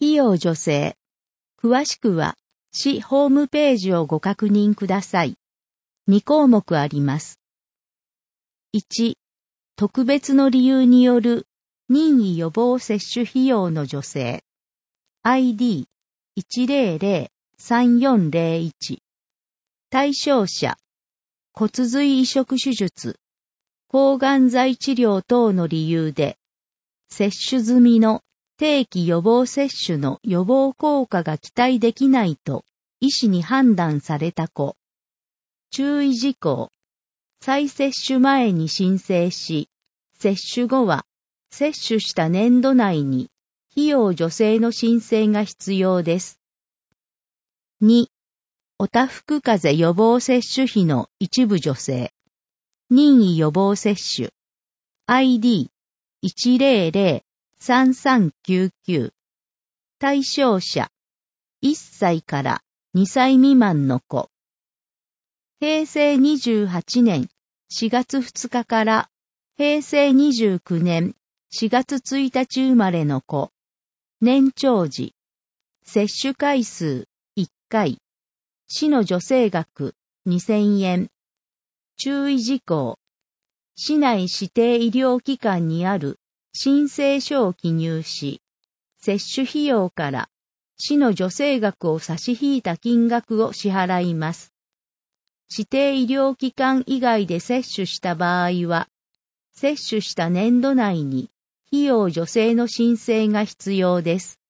費用助成。詳しくは、市ホームページをご確認ください。2項目あります。1、特別の理由による任意予防接種費用の助成。ID1003401。対象者。骨髄移植手術、抗がん剤治療等の理由で、接種済みの定期予防接種の予防効果が期待できないと医師に判断された子。注意事項。再接種前に申請し、接種後は接種した年度内に費用助成の申請が必要です。2、おたふく風邪予防接種費の一部助成。任意予防接種。ID1003399。対象者。1歳から2歳未満の子。平成28年4月2日から平成29年4月1日生まれの子。年長時。接種回数1回。市の助成額2000円。注意事項。市内指定医療機関にある申請書を記入し、接種費用から市の助成額を差し引いた金額を支払います。指定医療機関以外で接種した場合は、接種した年度内に費用助成の申請が必要です。